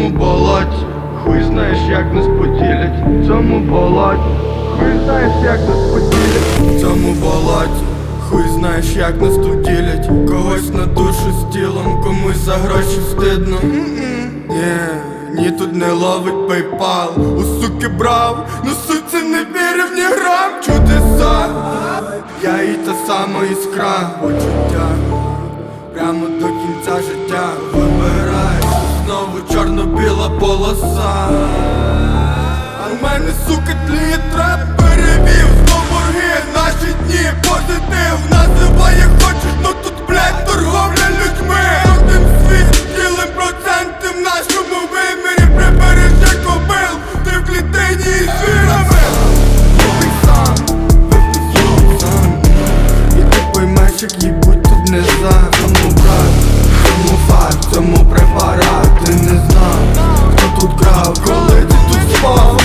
цьому болоті, хуй знаєш, як нас поділять. В цьому болоті, хуй знаєш, як нас поділять. В цьому болоті, хуй знаєш, як нас тут ділять. Когось на душу з тілом, комусь за гроші стидно. Ні, тут не ловить PayPal. У суки брав, но суці не вірив ні грам. Чудеса, я і та сама іскра. Почуття прямо до кінця життя. Вибираєш, знову чорно-біла полоса. А в мене, сука, тліє трап. Перевів знову борги, наші дні позитив. Називай як хочеш, но тут, блядь, торговля людьми. Один світ, ділим проценти в нашому вимірі. Прибереш як кобил, ти в клітині із звірами. Випий сам, випий сам. І ти поймеш, як їбуть тут не за. Цьому брат, цьому факт, цьому препарат. Ти не знав, хто тут крав, коли ти тут спав.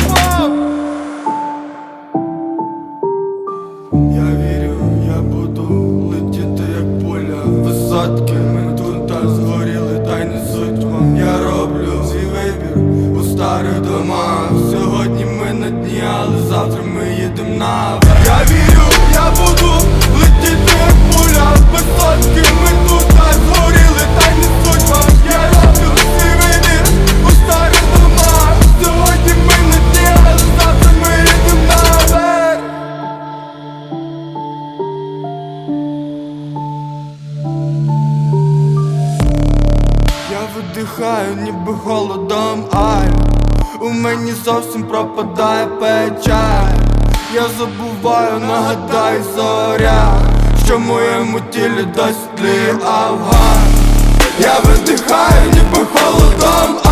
Я вірю, я буду летіти як пуля. Висотки ми тут та згоріли, та й не суть вам. Я роблю свій вибір у старих домах. Сьогодні ми на дні, але завтра ми їдем наверх. Я вірю, я буду летіти як пуля. Висотки ми тут та згоріли, та й не суть вам. Я роблю свій вибір у старих домах. Сьогодні ми на дні, але завтра ми їдем наверх. Я видихаю, ніби голодом, ай. У мені зовсім пропадає печаль. Я забуваю, нагадай зоря, що в моєму тілі досі тліє Афган. Я видихаю, ніби холодом,